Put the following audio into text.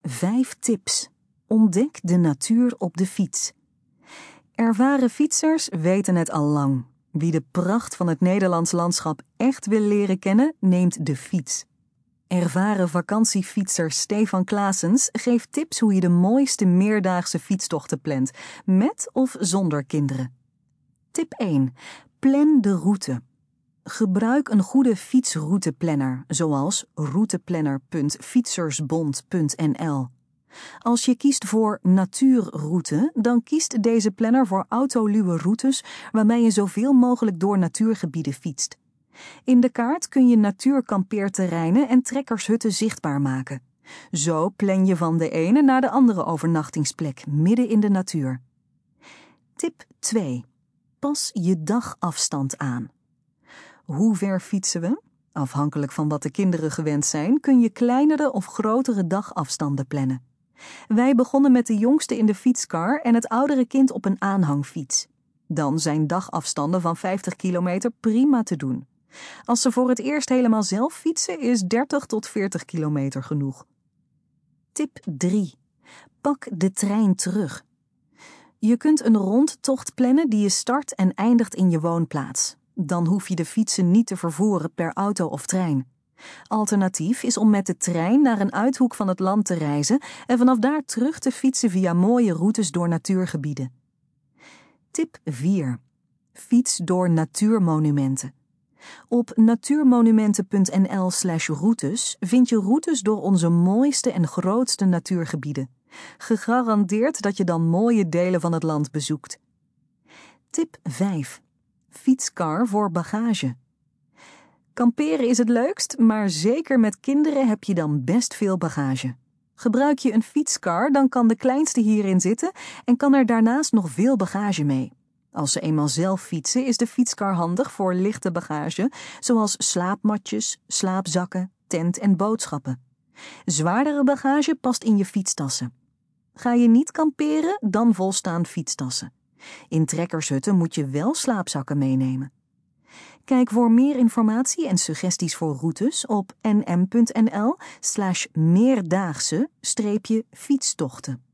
5 tips. Ontdek de natuur op de fiets. Ervaren fietsers weten het al lang. Wie de pracht van het Nederlands landschap echt wil leren kennen, neemt de fiets. Ervaren vakantiefietser Stefan Claessens geeft tips hoe je de mooiste meerdaagse fietstochten plant, met of zonder kinderen. Tip 1. Plan de route. Gebruik een goede fietsrouteplanner, zoals routeplanner.fietsersbond.nl. Als je kiest voor natuurroute, dan kiest deze planner voor autoluwe routes waarmee je zoveel mogelijk door natuurgebieden fietst. In de kaart kun je natuurkampeerterreinen en trekkershutten zichtbaar maken. Zo plan je van de ene naar de andere overnachtingsplek, midden in de natuur. Tip 2. Pas je dagafstand aan. Hoe ver fietsen we? Afhankelijk van wat de kinderen gewend zijn, kun je kleinere of grotere dagafstanden plannen. Wij begonnen met de jongste in de fietskar en het oudere kind op een aanhangfiets. Dan zijn dagafstanden van 50 kilometer prima te doen. Als ze voor het eerst helemaal zelf fietsen, is 30 tot 40 kilometer genoeg. Tip 3. Pak de trein terug. Je kunt een rondtocht plannen die je start en eindigt in je woonplaats. Dan hoef je de fietsen niet te vervoeren per auto of trein. Alternatief is om met de trein naar een uithoek van het land te reizen en vanaf daar terug te fietsen via mooie routes door natuurgebieden. Tip 4. Fiets door natuurmonumenten. Op natuurmonumenten.nl/routes vind je routes door onze mooiste en grootste natuurgebieden. Gegarandeerd dat je dan mooie delen van het land bezoekt. Tip 5. Fietskar voor bagage. Kamperen is het leukst, maar zeker met kinderen heb je dan best veel bagage. Gebruik je een fietskar, dan kan de kleinste hierin zitten en kan er daarnaast nog veel bagage mee. Als ze eenmaal zelf fietsen, is de fietskar handig voor lichte bagage, zoals slaapmatjes, slaapzakken, tent en boodschappen. Zwaardere bagage past in je fietstassen. Ga je niet kamperen, dan volstaan fietstassen. In trekkershutten moet je wel slaapzakken meenemen. Kijk voor meer informatie en suggesties voor routes op nm.nl/meerdaagse-fietstochten.